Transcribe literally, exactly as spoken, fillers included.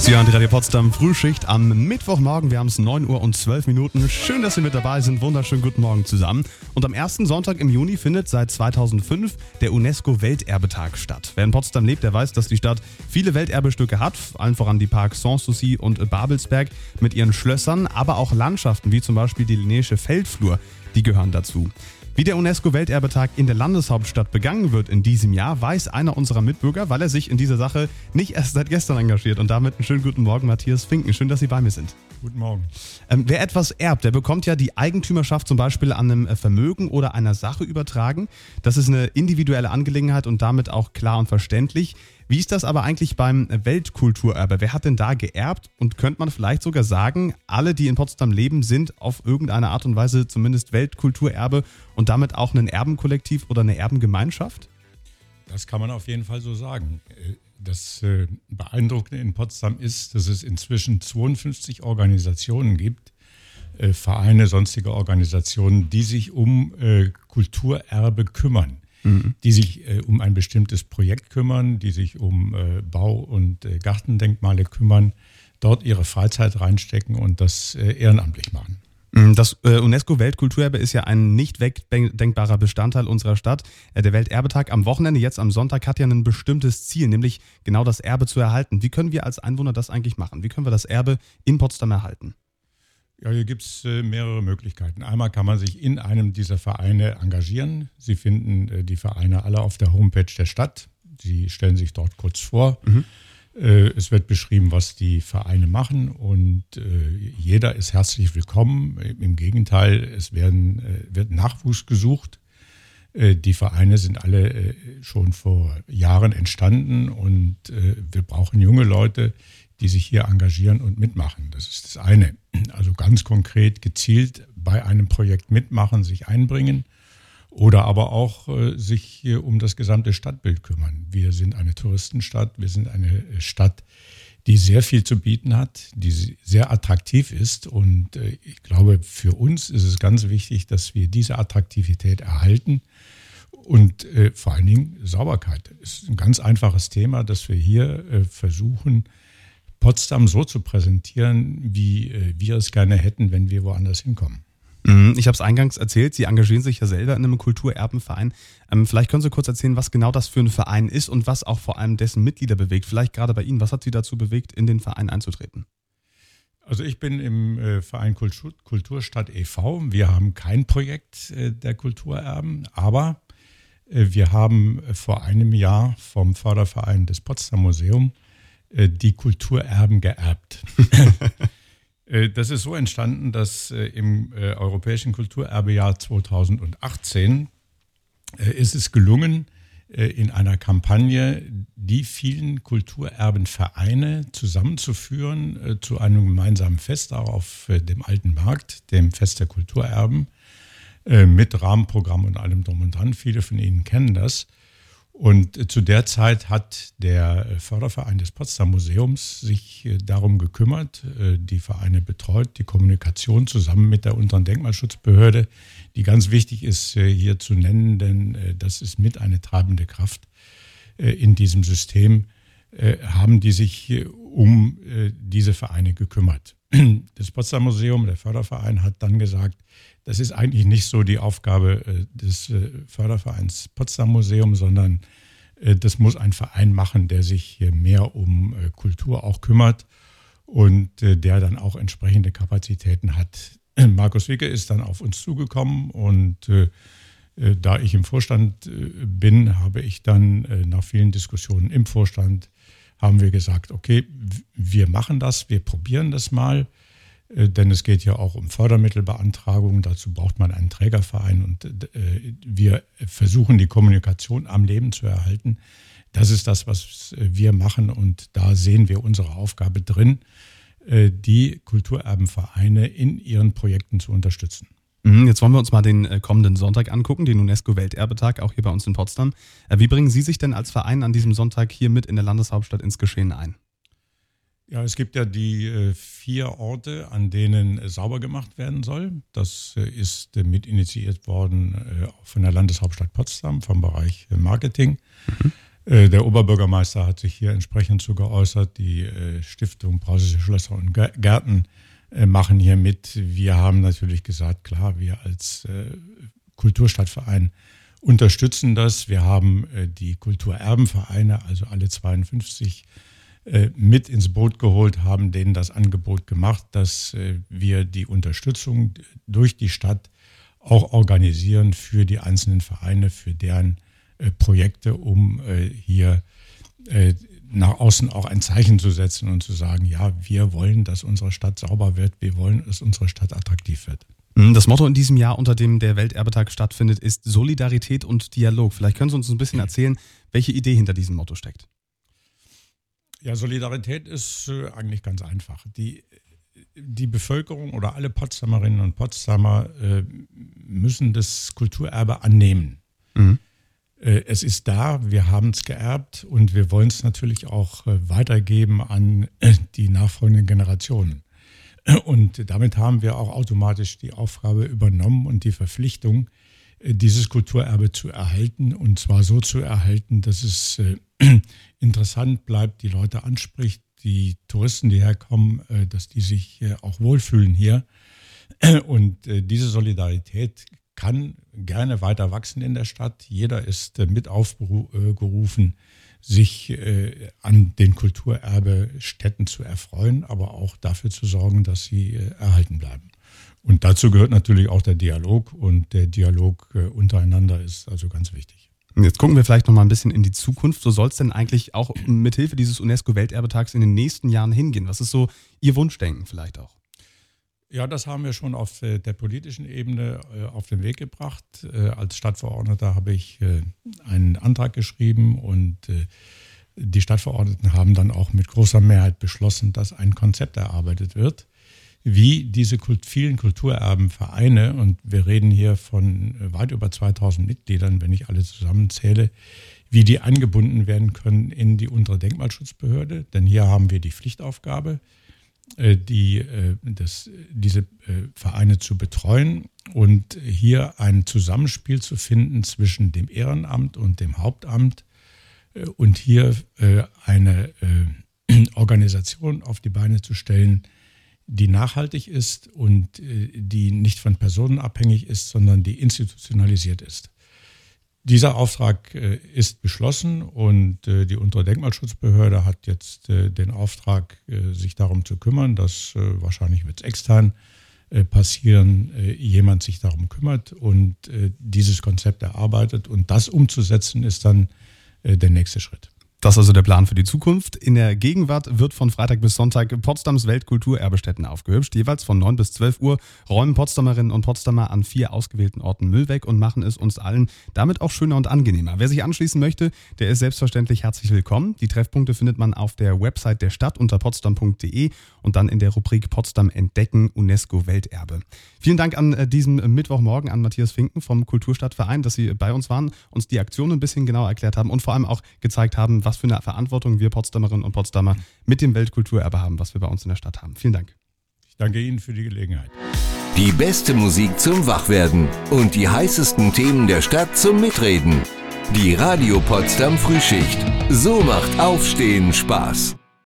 Sie hören die Radio Potsdam Frühschicht am Mittwochmorgen. Wir haben es neun Uhr und zwölf Minuten. Schön, dass Sie mit dabei sind. Wunderschönen guten Morgen zusammen. Und am ersten Sonntag im Juni findet seit zweitausendfünf der UNESCO-Welterbetag statt. Wer in Potsdam lebt, der weiß, dass die Stadt viele Welterbestücke hat. Allen voran die Parks Sanssouci und Babelsberg mit ihren Schlössern, aber auch Landschaften wie zum Beispiel die Linnéische Feldflur, die gehören dazu. Wie der UNESCO-Welterbetag in der Landeshauptstadt begangen wird in diesem Jahr, weiß einer unserer Mitbürger, weil er sich in dieser Sache nicht erst seit gestern engagiert. Und damit einen schönen guten Morgen, Matthias Finken. Schön, dass Sie bei mir sind. Guten Morgen. Ähm, wer etwas erbt, der bekommt ja die Eigentümerschaft zum Beispiel an einem Vermögen oder einer Sache übertragen. Das ist eine individuelle Angelegenheit und damit auch klar und verständlich. Wie ist das aber eigentlich beim Weltkulturerbe? Wer hat denn da geerbt? Und könnte man vielleicht sogar sagen, alle, die in Potsdam leben, sind auf irgendeine Art und Weise zumindest Weltkulturerbe und damit auch ein Erbenkollektiv oder eine Erbengemeinschaft? Das kann man auf jeden Fall so sagen. Das Beeindruckende in Potsdam ist, dass es inzwischen zweiundfünfzig Organisationen gibt, Vereine, sonstige Organisationen, die sich um Kulturerbe kümmern. Mhm. Die sich äh, um ein bestimmtes Projekt kümmern, die sich um äh, Bau- und äh, Gartendenkmale kümmern, dort ihre Freizeit reinstecken und das äh, ehrenamtlich machen. Das äh, UNESCO-Weltkulturerbe ist ja ein nicht wegdenkbarer Bestandteil unserer Stadt. Äh, der Welterbetag am Wochenende, jetzt am Sonntag, hat ja ein bestimmtes Ziel, nämlich genau das Erbe zu erhalten. Wie können wir als Einwohner das eigentlich machen? Wie können wir das Erbe in Potsdam erhalten? Ja, hier gibt es äh, mehrere Möglichkeiten. Einmal kann man sich in einem dieser Vereine engagieren. Sie finden äh, die Vereine alle auf der Homepage der Stadt. Sie stellen sich dort kurz vor. Mhm. Äh, es wird beschrieben, was die Vereine machen und äh, jeder ist herzlich willkommen. Im Gegenteil, es werden, äh, wird Nachwuchs gesucht. Äh, die Vereine sind alle äh, schon vor Jahren entstanden und äh, wir brauchen junge Leute, die sich hier engagieren und mitmachen. Das ist das eine. Also ganz konkret gezielt bei einem Projekt mitmachen, sich einbringen oder aber auch äh, sich hier um das gesamte Stadtbild kümmern. Wir sind eine Touristenstadt, wir sind eine Stadt, die sehr viel zu bieten hat, die sehr attraktiv ist und äh, ich glaube, für uns ist es ganz wichtig, dass wir diese Attraktivität erhalten und äh, vor allen Dingen Sauberkeit. Es ist ein ganz einfaches Thema, dass wir hier äh, versuchen, Potsdam so zu präsentieren, wie äh, wir es gerne hätten, wenn wir woanders hinkommen. Ich habe es eingangs erzählt, Sie engagieren sich ja selber in einem Kulturerbenverein. Ähm, vielleicht können Sie kurz erzählen, was genau das für ein Verein ist und was auch vor allem dessen Mitglieder bewegt. Vielleicht gerade bei Ihnen, was hat Sie dazu bewegt, in den Verein einzutreten? Also ich bin im äh, Verein Kultur, Kulturstadt e V Wir haben kein Projekt äh, der Kulturerben, aber äh, wir haben vor einem Jahr vom Förderverein des Potsdam Museum die Kulturerben geerbt. Das ist so entstanden, dass im Europäischen Kulturerbejahr zweitausendachtzehn ist es gelungen, in einer Kampagne die vielen Kulturerbenvereine zusammenzuführen zu einem gemeinsamen Fest auch auf dem Alten Markt, dem Fest der Kulturerben, mit Rahmenprogramm und allem drum und dran. Viele von Ihnen kennen das. Und zu der Zeit hat der Förderverein des Potsdam Museums sich darum gekümmert, die Vereine betreut, die Kommunikation zusammen mit der unteren Denkmalschutzbehörde, die ganz wichtig ist hier zu nennen, denn das ist mit eine treibende Kraft in diesem System, haben die sich um diese Vereine gekümmert. Das Potsdam Museum, der Förderverein, hat dann gesagt, das ist eigentlich nicht so die Aufgabe des Fördervereins Potsdam Museum, sondern das muss ein Verein machen, der sich mehr um Kultur auch kümmert und der dann auch entsprechende Kapazitäten hat. Markus Wicke ist dann auf uns zugekommen und da ich im Vorstand bin, habe ich dann nach vielen Diskussionen im Vorstand haben wir gesagt, okay, wir machen das, wir probieren das mal, denn es geht ja auch um Fördermittelbeantragungen, dazu braucht man einen Trägerverein und wir versuchen die Kommunikation am Leben zu erhalten. Das ist das, was wir machen und da sehen wir unsere Aufgabe drin, die Kulturerbenvereine in ihren Projekten zu unterstützen. Jetzt wollen wir uns mal den kommenden Sonntag angucken, den UNESCO-Welterbetag, auch hier bei uns in Potsdam. Wie bringen Sie sich denn als Verein an diesem Sonntag hier mit in der Landeshauptstadt ins Geschehen ein? Ja, es gibt ja die äh, vier Orte, an denen äh, sauber gemacht werden soll. Das äh, ist äh, mit initiiert worden äh, von der Landeshauptstadt Potsdam, vom Bereich äh, Marketing. Mhm. Der Oberbürgermeister hat sich hier entsprechend zu geäußert. Die Stiftung Preußische Schlösser und Gärten machen hier mit. Wir haben natürlich gesagt, klar, wir als Kulturstadtverein unterstützen das. Wir haben die Kulturerbenvereine, also alle zweiundfünfzig, mit ins Boot geholt, haben denen das Angebot gemacht, dass wir die Unterstützung durch die Stadt auch organisieren für die einzelnen Vereine, für deren Projekte, um hier nach außen auch ein Zeichen zu setzen und zu sagen, ja, wir wollen, dass unsere Stadt sauber wird, wir wollen, dass unsere Stadt attraktiv wird. Das Motto in diesem Jahr, unter dem der Welterbetag stattfindet, ist Solidarität und Dialog. Vielleicht können Sie uns ein bisschen erzählen, welche Idee hinter diesem Motto steckt. Ja, Solidarität ist äh, eigentlich ganz einfach. Die, die Bevölkerung oder alle Potsdamerinnen und Potsdamer äh, müssen das Kulturerbe annehmen. Mhm. Äh, es ist da, wir haben es geerbt und wir wollen es natürlich auch äh, weitergeben an äh, die nachfolgenden Generationen. Und damit haben wir auch automatisch die Aufgabe übernommen und die Verpflichtung, dieses Kulturerbe zu erhalten, und zwar so zu erhalten, dass es äh, interessant bleibt, die Leute anspricht, die Touristen, die herkommen, äh, dass die sich äh, auch wohlfühlen hier. Und äh, diese Solidarität kann gerne weiter wachsen in der Stadt. Jeder ist äh, mit aufgerufen, sich äh, an den Kulturerbestätten zu erfreuen, aber auch dafür zu sorgen, dass sie äh, erhalten bleiben. Und dazu gehört natürlich auch der Dialog, und der Dialog äh, untereinander ist also ganz wichtig. Jetzt gucken wir vielleicht noch mal ein bisschen in die Zukunft. So soll es denn eigentlich auch mithilfe dieses UNESCO-Welterbetags in den nächsten Jahren hingehen? Was ist so Ihr Wunschdenken vielleicht auch? Ja, das haben wir schon auf der politischen Ebene äh, auf den Weg gebracht. Äh, als Stadtverordneter habe ich äh, einen Antrag geschrieben, und äh, die Stadtverordneten haben dann auch mit großer Mehrheit beschlossen, dass ein Konzept erarbeitet wird, wie diese Kult- vielen Kulturerbenvereine, und wir reden hier von weit über zweitausend Mitgliedern, wenn ich alle zusammenzähle, wie die angebunden werden können in die untere Denkmalschutzbehörde. Denn hier haben wir die Pflichtaufgabe, die, das, diese Vereine zu betreuen und hier ein Zusammenspiel zu finden zwischen dem Ehrenamt und dem Hauptamt und hier eine Organisation auf die Beine zu stellen, die nachhaltig ist und äh, die nicht von Personen abhängig ist, sondern die institutionalisiert ist. Dieser Auftrag äh, ist beschlossen, und äh, die untere Denkmalschutzbehörde hat jetzt äh, den Auftrag, äh, sich darum zu kümmern, dass äh, wahrscheinlich wird es extern äh, passieren, äh, jemand sich darum kümmert und äh, dieses Konzept erarbeitet, und das umzusetzen ist dann äh, der nächste Schritt. Das ist also der Plan für die Zukunft. In der Gegenwart wird von Freitag bis Sonntag Potsdams Weltkulturerbestätten aufgehübscht. Jeweils von neun bis zwölf Uhr räumen Potsdamerinnen und Potsdamer an vier ausgewählten Orten Müll weg und machen es uns allen damit auch schöner und angenehmer. Wer sich anschließen möchte, der ist selbstverständlich herzlich willkommen. Die Treffpunkte findet man auf der Website der Stadt unter potsdam punkt de und dann in der Rubrik Potsdam entdecken, UNESCO Welterbe. Vielen Dank an diesem Mittwochmorgen an Matthias Finken vom Kulturstadtverein, dass Sie bei uns waren, uns die Aktion ein bisschen genauer erklärt haben und vor allem auch gezeigt haben, was für eine Verantwortung wir Potsdamerinnen und Potsdamer mit dem Weltkulturerbe haben, was wir bei uns in der Stadt haben. Vielen Dank. Ich danke Ihnen für die Gelegenheit. Die beste Musik zum Wachwerden und die heißesten Themen der Stadt zum Mitreden. Die Radio Potsdam Frühschicht. So macht Aufstehen Spaß.